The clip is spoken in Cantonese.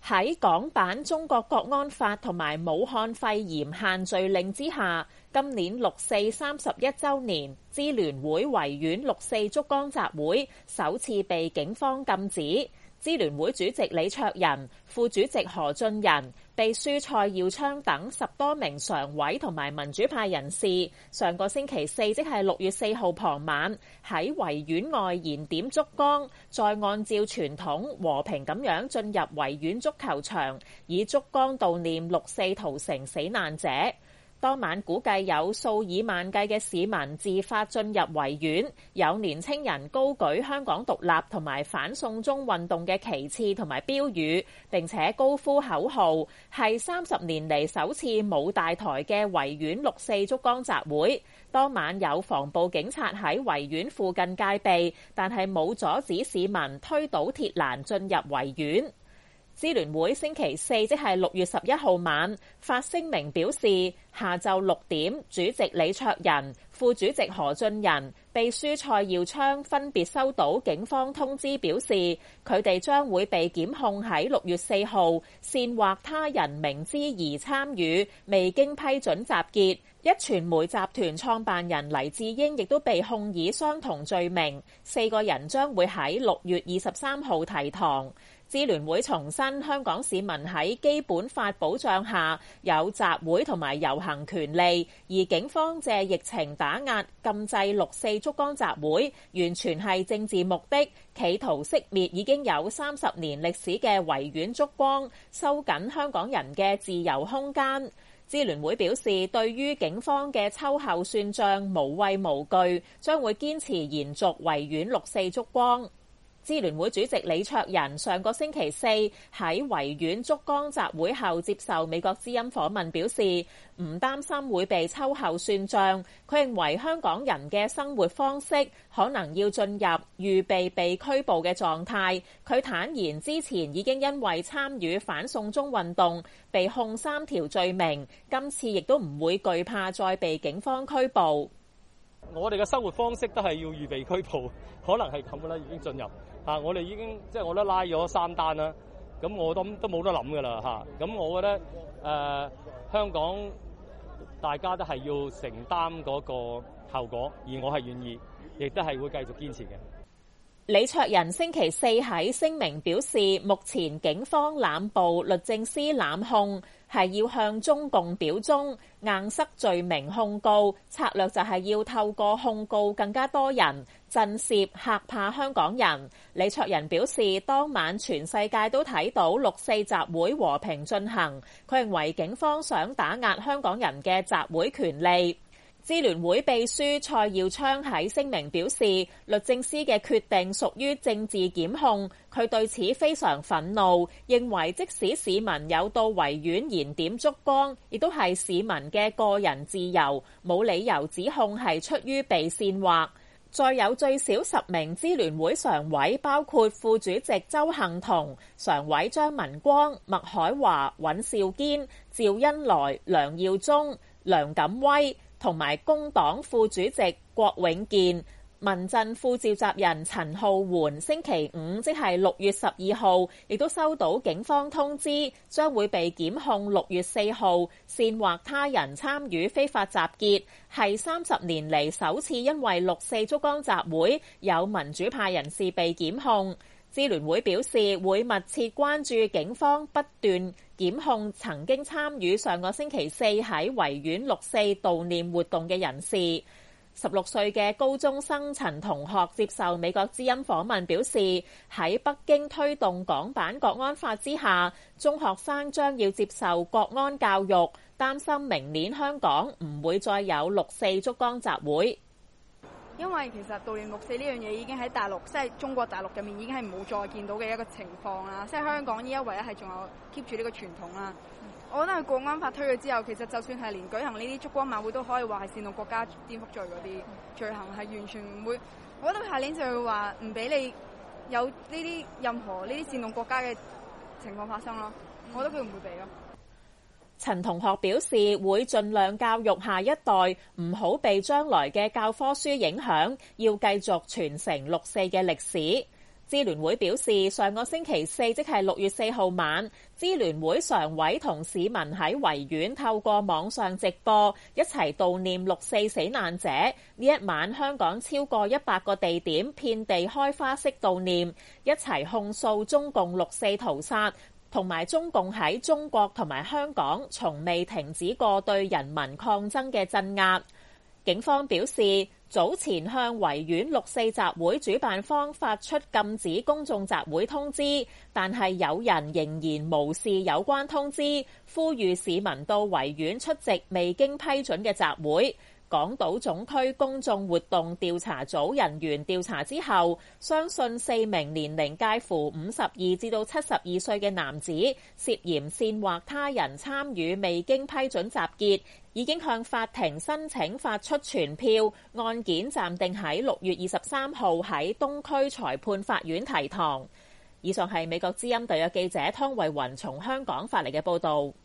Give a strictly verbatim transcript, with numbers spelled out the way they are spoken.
喺港版中國國安法同埋武漢肺炎限聚令之下，今年六四三十一週年，支聯會維園六四燭光集會首次被警方禁止。支聯會主席李卓人、副主席何俊仁、秘書蔡耀昌等十多名常委同埋民主派人士，上個星期四即係六月四號傍晚喺維園外燃點燭光，再按照傳統和平咁樣進入維園足球場，以燭光悼念六四屠城死難者。當晚估計有數以萬計嘅市民自發進入維園，有年青人高舉香港獨立同埋反送中運動嘅旗幟同埋標語，並且高呼口號，係三十年嚟首次冇大台嘅維園六四燭光集會。當晚有防暴警察喺維園附近戒備，但係冇阻止市民推倒鐵欄進入維園。支聯會星期四即係六月十一號晚發聲明表示，下晝六點，主席李卓人、副主席何俊仁、秘書蔡耀昌分別收到警方通知，表示佢哋將會被檢控喺六月四號煽惑他人明知而參與未經批准集結。一傳媒集團創辦人黎智英亦都被控以相同罪名，四個人將會喺六月二十三號提堂。支聯會重申，香港市民喺基本法保障下有集會同埋遊行權利，而警方借疫情打壓禁制六四燭光集會，完全係政治目的，企圖熄滅已經有三十年歷史嘅維園燭光，收緊香港人嘅自由空間。支聯會表示，對於警方嘅秋後算賬無畏無懼，將會堅持延續維園六四燭光。支聯會主席李卓人上個星期四喺維園燭光集會後接受美國之音訪問，表示唔擔心會被秋後算賬。佢認為香港人嘅生活方式可能要進入預備被拘捕嘅狀態。佢坦言之前已經因為參與反送中運動被控三條罪名，今次亦都唔會懼怕再被警方拘捕。 我哋嘅生活方式都係要預備拘捕，可能係咁嘅啦，已經進入嚇。我哋已經即係我都拉咗三單啦，咁我都都冇得諗㗎啦嚇。咁我覺得誒、呃、香港大家都係要承擔嗰個後果，而我係願意，亦都係會繼續堅持嘅。 李卓人星期四喺聲明表示，目前警方濫捕、律政司濫控，係要向中共表忠，硬塞罪名控告，策略就係要透過控告更加多人，震懾嚇怕香港人。李卓人表示，當晚全世界都睇到六四集會和平進行，佢認為警方想打壓香港人嘅集會權利。支聯會秘書蔡耀昌喺聲明表示，律政司嘅決定屬於政治檢控，佢對此非常憤怒，認為即使市民有到維園燃點燭光，亦都係市民嘅個人自由，冇理由指控係出於被煽惑。再有最少十名支聯會常委，包括副主席周幸彤、常委張文光、麥海華、尹兆堅、趙恩來、梁耀忠、梁錦威，同埋工黨副主席郭永健、民陣副召集人陳浩桓，星期五即係六月十二號，亦都收到警方通知，將會被檢控六月四號煽惑他人參與非法集結，係三十年嚟首次因為六四燭光集會有民主派人士被檢控。支聯會表示會密切關注警方不斷檢控曾經參與上個星期四喺維園六四悼念活動嘅人士。十六歲嘅高中生陳同學接受美國之音訪問表示，喺北京推動港版國安法之下，中學生將要接受國安教育，擔心明年香港唔會再有六四燭光集會。 因為其實悼念六四呢樣嘢已經喺大陸，即係中國大陸入面已經係冇再見到嘅一個情況啦。即係香港依家唯一係仲有 keep 住呢個傳統啦。我覺得佢國安法推咗之後，其實就算係連舉行呢啲燭光晚會都可以話係煽動國家顛覆罪嗰啲罪行，係完全唔會。我覺得下年就會話唔俾你有呢啲任何呢啲煽動國家嘅情況發生咯。我覺得佢唔會俾咯。 陳同學表示會盡量教育下一代唔好被將來嘅教科書影響，要繼續傳承六四嘅歷史。 支聯會表示，上個星期四即係六月四號晚，支聯會常委同市民喺維園透過網上直播，一齊悼念六四死難者。呢一晚，香港超過一百個地點遍地開花式悼念，一齊控訴中共六四屠殺，同埋中共喺中國同埋香港從未停止過對人民抗爭嘅鎮壓。警方表示，早前向維園六四集會主辦方發出禁止公眾集會通知，但係有人仍然無視有關通知，呼籲市民到維園出席未經批准嘅集會。港島總區公眾活動調查組人員調查之後，相信四名年齡介乎五十二至到七十二歲嘅男子涉嫌煽惑他人參與未經批准集結，已經向法庭申請發出傳票，案件暫定喺六月二十三號喺東區裁判法院提堂。以上係美國之音特約記者湯慧雲從香港發嚟嘅報導。